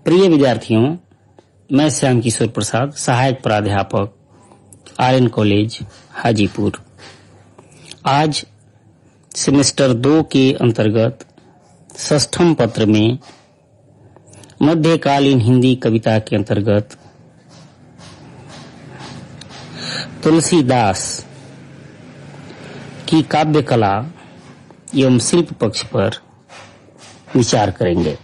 प्रिय विद्यार्थियों, मैं श्याम किशोर प्रसाद, सहायक प्राध्यापक, आर्यन कॉलेज, हाजीपुर। आज सेमेस्टर 2 के अंतर्गत षष्ठम पत्र में मध्यकालीन हिंदी कविता के अंतर्गत तुलसीदास की काव्य कला एवं शिल्प पक्ष पर विचार करेंगे।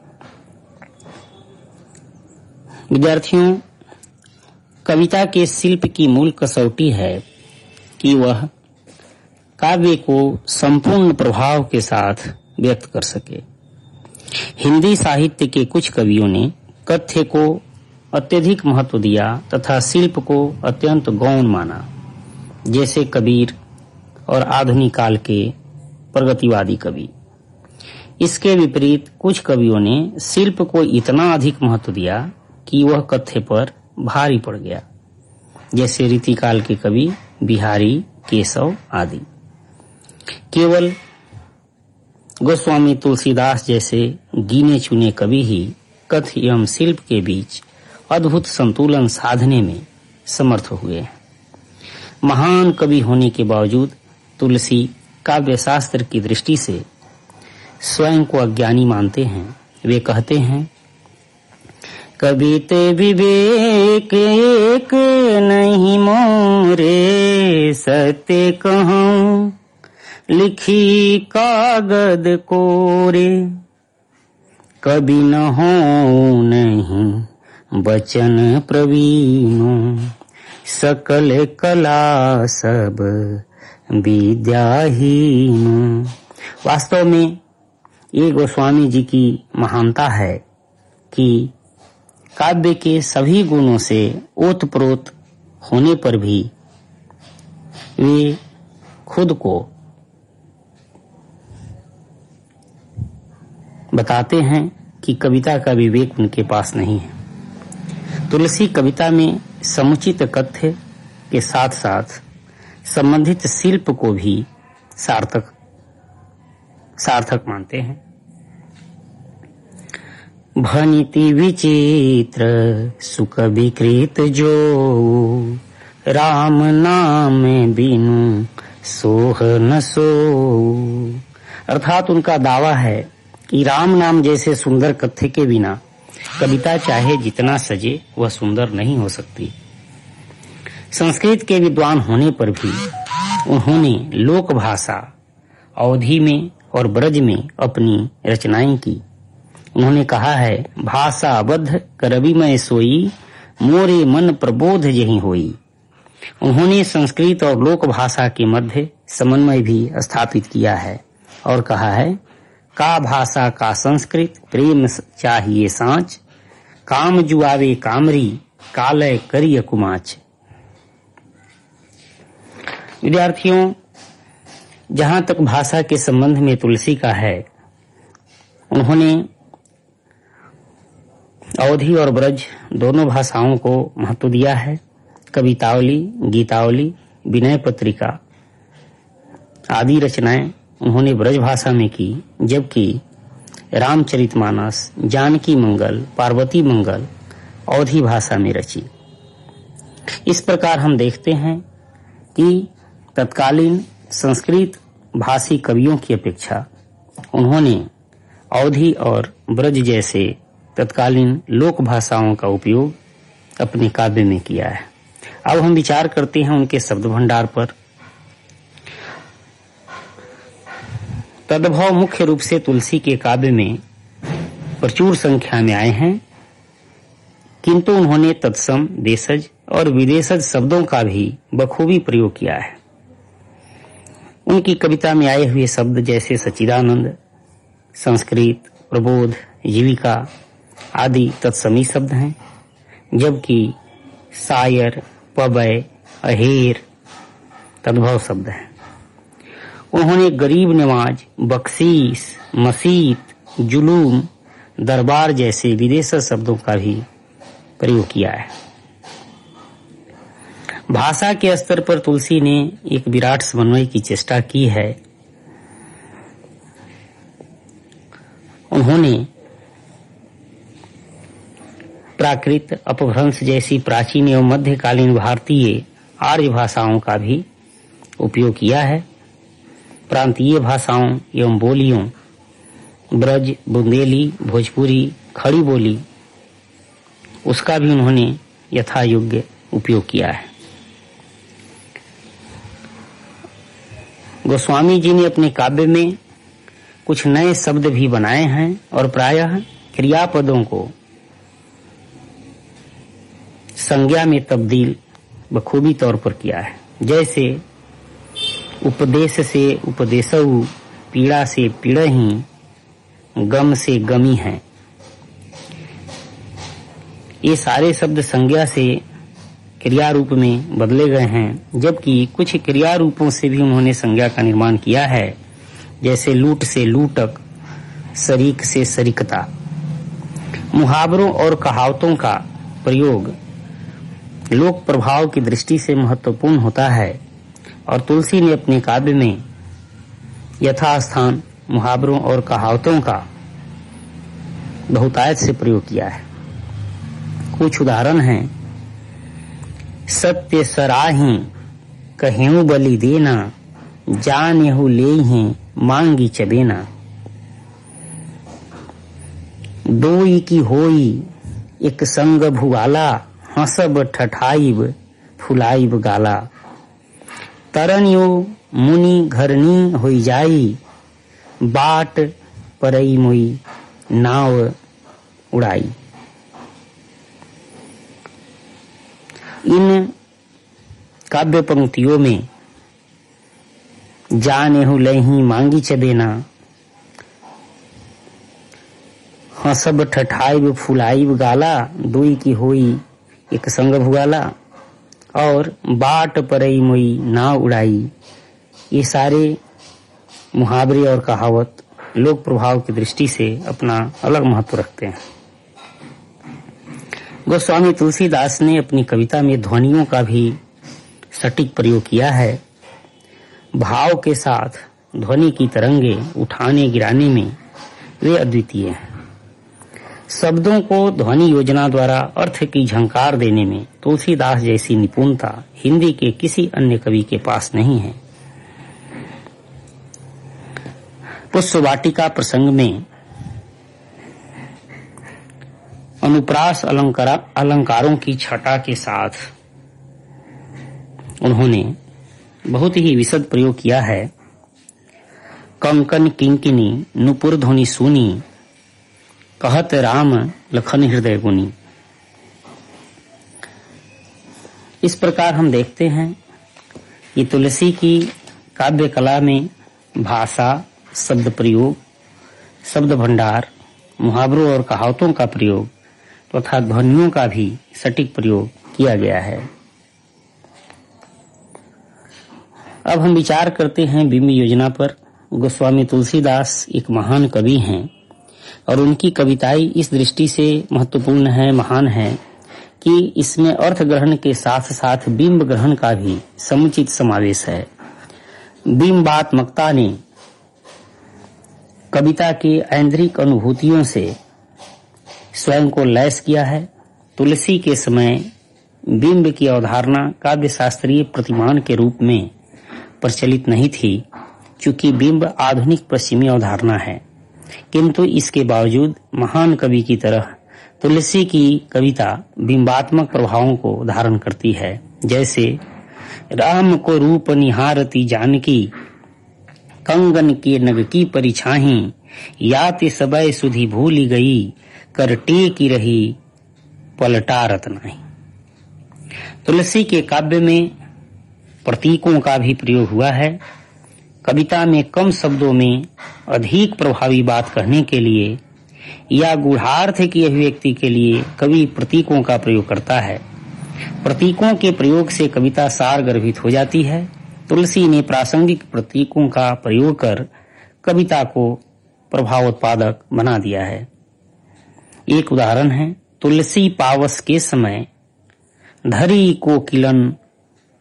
विद्यार्थियों, कविता के शिल्प की मूल कसौटी है कि वह काव्य को संपूर्ण प्रभाव के साथ व्यक्त कर सके। हिंदी साहित्य के कुछ कवियों ने कथ्य को अत्यधिक महत्व दिया तथा शिल्प को अत्यंत गौण माना, जैसे कबीर और आधुनिक काल के प्रगतिवादी कवि। इसके विपरीत कुछ कवियों ने शिल्प को इतना अधिक महत्व दिया कि वह कथ्य पर भारी पड़ गया, जैसे रीतिकाल के कवि बिहारी, केशव आदि। केवल गोस्वामी तुलसीदास जैसे गिने चुने कवि ही कथ्य एवं शिल्प के बीच अद्भुत संतुलन साधने में समर्थ हुए। महान कवि होने के बावजूद तुलसी काव्य शास्त्र की दृष्टि से स्वयं को अज्ञानी मानते हैं। वे कहते हैं, कविते विवेक एक नहीं मोरे, सत्य कहूँ लिखी कागद कोरे, कवि न हो नहीं वचन प्रवीणो, सकल कला सब विद्याहीन। वास्तव में ये गोस्वामी जी की महानता है कि काव्य के सभी गुणों से ओतप्रोत होने पर भी वे खुद को बताते हैं कि कविता का विवेक उनके पास नहीं है। तुलसी कविता में समुचित कथ्य के साथ साथ संबंधित शिल्प को भी सार्थक मानते हैं। भनिति विचित्र सुख विकृत जो, राम नाम बिनु सोह न सो। अर्थात उनका दावा है कि राम नाम जैसे सुंदर कथ्य के बिना कविता चाहे जितना सजे वह सुंदर नहीं हो सकती। संस्कृत के विद्वान होने पर भी उन्होंने लोक भाषा अवधी में और ब्रज में अपनी रचनाएं की। उन्होंने कहा है, भाषा अबद्ध करबी मैं सोई, मोरे मन प्रबोध यही होई। उन्होंने संस्कृत और लोक भाषा के मध्य समन्वय भी स्थापित किया है और कहा है, का भाषा का संस्कृत प्रेम चाहिए सांच, काम जुआवे कामरी कालय करिय कुमाच। विद्यार्थियों, जहां तक भाषा के संबंध में तुलसी का है, उन्होंने अवधी और ब्रज दोनों भाषाओं को महत्व दिया है। कवितावली, गीतावली, विनय पत्रिका आदि रचनाएं उन्होंने ब्रज भाषा में की, जबकि रामचरितमानस, जानकी मंगल, पार्वती मंगल अवधी भाषा में रची। इस प्रकार हम देखते हैं कि तत्कालीन संस्कृत भाषी कवियों की अपेक्षा उन्होंने अवधी और ब्रज जैसे तत्कालीन लोक भाषाओं का उपयोग अपने काव्य में किया है। अब हम विचार करते हैं उनके शब्द भंडार पर। तद्भव मुख्य रूप से तुलसी के काव्य में प्रचुर संख्या में आए हैं, किंतु उन्होंने तत्सम, देशज और विदेशज शब्दों का भी बखूबी प्रयोग किया है। उनकी कविता में आए हुए शब्द जैसे सच्चिदानंद, संस्कृत, प्रबोध, जीविका आदि तत्समी शब्द हैं, जबकि शायर, पवय, अहेर तद्भव शब्द हैं। उन्होंने गरीब नवाज, बख्शीश, मसीत, जुलूम, दरबार जैसे विदेशी शब्दों का भी प्रयोग किया है। भाषा के स्तर पर तुलसी ने एक विराट समन्वय की चेष्टा की है। उन्होंने प्राकृत, अपभ्रंश जैसी प्राचीन एवं मध्यकालीन भारतीय आर्य भाषाओं का भी उपयोग किया है। प्रांतीय भाषाओं एवं बोलियों, ब्रज, बुंदेली, भोजपुरी, खड़ी बोली, उसका भी उन्होंने यथा योग्य उपयोग किया है। गोस्वामी जी ने अपने काव्य में कुछ नए शब्द भी बनाए हैं और प्रायः क्रियापदों को संज्ञा में तब्दील बखूबी तौर पर किया है। जैसे उपदेश से उपदेशऊ, पीड़ा से पीड़ही, गम से गमी है। ये सारे शब्द संज्ञा से क्रिया रूप में बदले गए हैं, जबकि कुछ क्रिया रूपों से भी उन्होंने संज्ञा का निर्माण किया है। जैसे लूट से लूटक, शरीक से शरीकता। मुहावरों और कहावतों का प्रयोग लोक प्रभाव की दृष्टि से महत्वपूर्ण होता है और तुलसी ने अपने काव्य में यथास्थान मुहावरों और कहावतों का बहुतायत से प्रयोग किया है। कुछ उदाहरण हैं। सत्य सराही कहेऊ बलि देना, जानेहु लेहि मांगी चबेना। दोई की होई एक संग भुआला, हंसब ठठाइब फुलाइब गाला। तरनियो मुनि घरनी होई जाई, बाट परई मोई नाव उड़ाई। इन काव्य पंक्तियों में जानेहु लही मांगी चबेना, हंसब ठठाइब फुलाइब गाला, दुई की होई एक संग भुगाला और बाट परई मोई नाव उड़ाई, ये सारे मुहावरे और कहावत लोक प्रभाव की दृष्टि से अपना अलग महत्व रखते हैं। गोस्वामी तुलसीदास ने अपनी कविता में ध्वनियों का भी सटीक प्रयोग किया है। भाव के साथ ध्वनि की तरंगे उठाने गिराने में वे अद्वितीय हैं। शब्दों को ध्वनि योजना द्वारा अर्थ की झंकार देने में तुलसीदास जैसी निपुणता हिंदी के किसी अन्य कवि के पास नहीं है। पुष्पवाटिका प्रसंग में अनुप्रास अलंकारों की छटा के साथ उन्होंने बहुत ही विशद प्रयोग किया है। कंकन किंकिनी नुपुर ध्वनि सुनी, कहत राम लखन हृदय गुनी। इस प्रकार हम देखते हैं कि तुलसी की काव्य कला में भाषा, शब्द प्रयोग, शब्द भंडार, मुहावरों और कहावतों का प्रयोग तथा ध्वनियों का भी सटीक प्रयोग किया गया है। अब हम विचार करते हैं बिंब योजना पर। गोस्वामी तुलसीदास एक महान कवि हैं और उनकी कविताएं इस दृष्टि से महत्वपूर्ण है, महान है कि इसमें अर्थ ग्रहण के साथ साथ बिंब ग्रहण का भी समुचित समावेश है। बिंबात्मकता ने कविता के ऐन्द्रिक अनुभूतियों से स्वयं को लैस किया है। तुलसी के समय बिंब की अवधारणा काव्य शास्त्रीय प्रतिमान के रूप में प्रचलित नहीं थी, चूंकि बिंब आधुनिक पश्चिमी अवधारणा है। किंतु इसके बावजूद महान कवि की तरह तुलसी की कविता बिंबात्मक प्रभावों को धारण करती है। जैसे राम को रूप निहारती जानकी, कंगन के नग की परिछाही, याति सबय सुधि भूली गई, कर टेकी रही पलटा रत्नाही। तुलसी के काव्य में प्रतीकों का भी प्रयोग हुआ है। कविता में कम शब्दों में अधिक प्रभावी बात कहने के लिए या गूढ़ार्थ की अभिव्यक्ति के लिए कवि प्रतीकों का प्रयोग करता है। प्रतीकों के प्रयोग से कविता सार गर्भित हो जाती है। तुलसी ने प्रासंगिक प्रतीकों का प्रयोग कर कविता को प्रभावोत्पादक बना दिया है। एक उदाहरण है, तुलसी पावस के समय धरी को किलन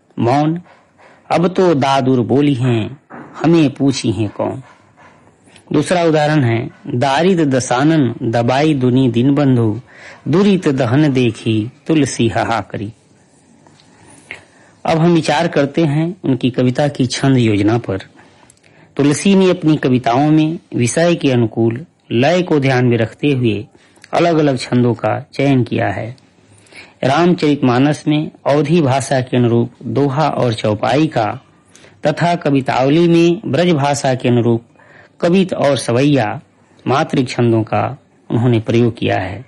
मौन, अब तो दादुर बोली हैं, हमें पूछी हैं कौन। दूसरा उदाहरण है, दारिद दसानन दबाई दुनी दिन बंधु, दुरित दहन देखी तुलसी हाहा करी। अब हम विचार करते हैं उनकी कविता की छंद योजना पर। तुलसी ने अपनी कविताओं में विषय के अनुकूल लय को ध्यान में रखते हुए अलग अलग छंदों का चयन किया है। रामचरितमानस में अवधी भाषा के अनुरूप दोहा और चौपाई का तथा कवितावली में ब्रज भाषा के अनुरूप कवित और सवैया मात्रिक छंदों का उन्होंने प्रयोग किया है।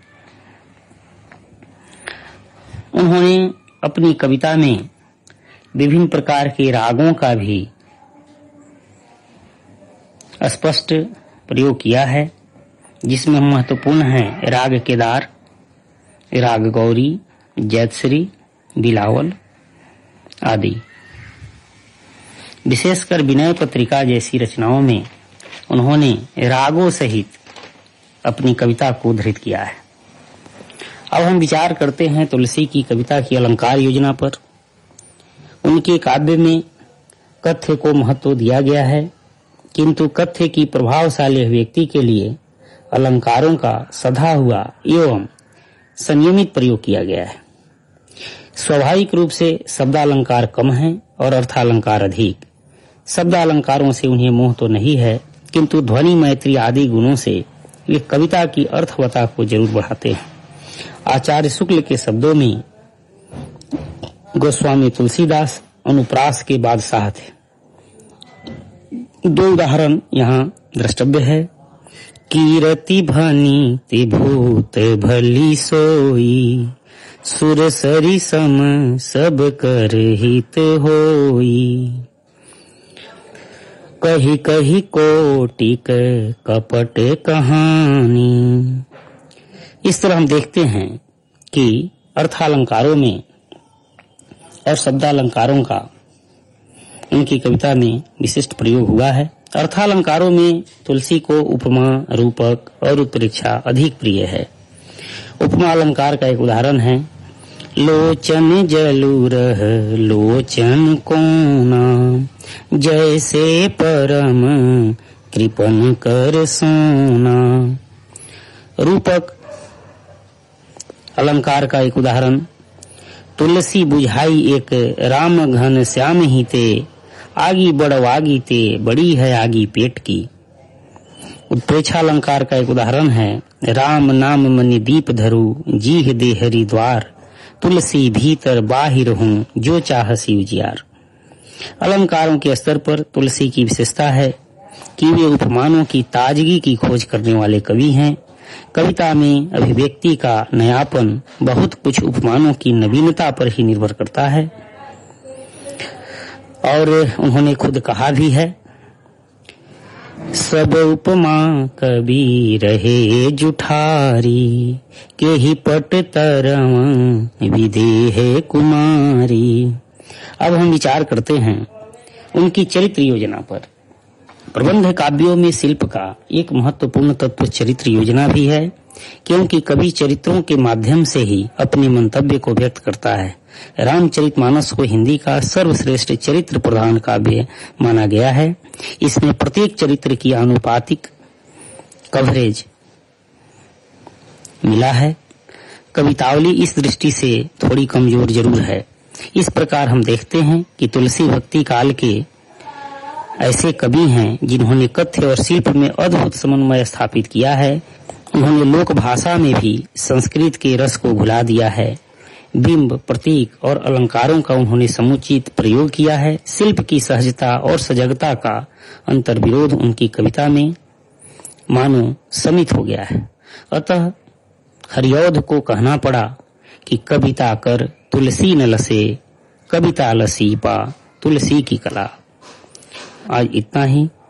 उन्होंने अपनी कविता में विभिन्न प्रकार के रागों का भी स्पष्ट प्रयोग किया है, जिसमें महत्वपूर्ण है राग केदार, राग गौरी, जैतश्री, बिलावल आदि। विशेषकर विनय पत्रिका जैसी रचनाओं में उन्होंने रागों सहित अपनी कविता को उद्धृत किया है। अब हम विचार करते हैं तुलसी की कविता की अलंकार योजना पर। उनके काव्य में कथ्य को महत्व दिया गया है, किंतु कथ्य की प्रभावशाली व्यक्ति के लिए अलंकारों का सधा हुआ एवं संयमित प्रयोग किया गया है। स्वाभाविक रूप से शब्दालंकार कम है और अर्थालंकार अधिक। शब्दालंकारों से उन्हें मोह तो नहीं है, किंतु ध्वनि मैत्री आदि गुणों से वे कविता की अर्थवता को जरूर बढ़ाते हैं। आचार्य शुक्ल के शब्दों में गोस्वामी तुलसीदास अनुप्रास के बादशाह थे। दो उदाहरण यहाँ द्रष्टव्य है। कीरति भनी ते भूत भली सोई, सुर सरी सम सब कर हित होई, कही कही कोटिक कपट कहानी। इस तरह हम देखते हैं कि अर्थालंकारों में और शब्दालंकारों का उनकी कविता में विशिष्ट प्रयोग हुआ है। अर्थालंकारों में तुलसी को उपमा, रूपक और उत्प्रेक्षा अधिक प्रिय है। उपमा अलंकार का एक उदाहरण है, लोचन जलू रह लोचन कोना, जैसे परम कृपन कर सोना। रूपक अलंकार का एक उदाहरण, तुलसी बुझाई एक राम घन श्याम ही ते, आगी बड़वागी ते बड़ी है आगी पेट की। उत्प्रेक्षा अलंकार का एक उदाहरण है, राम नाम मनि दीप धरू, जीह दे हरि द्वार, तुलसी भीतर बाहिर हूँ जो चाहसी उजियार। अलंकारों के स्तर पर तुलसी की विशेषता है कि वे उपमानों की ताजगी की खोज करने वाले कवि हैं। कविता में अभिव्यक्ति का नयापन बहुत कुछ उपमानों की नवीनता पर ही निर्भर करता है। और उन्होंने खुद कहा भी है, सब उपमा कवि रहे जुठारी, के ही पट तरव विदेह कुमारी। अब हम विचार करते हैं उनकी चरित्र योजना पर। प्रबंध काव्यों में शिल्प का एक महत्वपूर्ण तत्व चरित्र योजना भी है, क्योंकि कवि चरित्रों के माध्यम से ही अपने मंतव्य को व्यक्त करता है। रामचरितमानस को हिंदी का सर्वश्रेष्ठ चरित्र प्रधान काव्य माना गया है। इसमें प्रत्येक चरित्र की आनुपातिक कवरेज मिला है। कवितावली इस दृष्टि से थोड़ी कमजोर जरूर है। इस प्रकार हम देखते हैं कि तुलसी भक्ति काल के ऐसे कवि हैं जिन्होंने कथ्य और शिल्प में अद्भुत समन्वय स्थापित किया है। उन्होंने लोक भाषा में भी संस्कृत के रस को घुला दिया है। बिंब, प्रतीक और अलंकारों का उन्होंने समुचित प्रयोग किया है। शिल्प की सहजता और सजगता का अंतर्विरोध उनकी कविता में मानो समित हो गया है। अतः हरिऔध को कहना पड़ा कि कविता कर तुलसी न लसे, कविता लसी पा तुलसी की कला। आज इतना ही।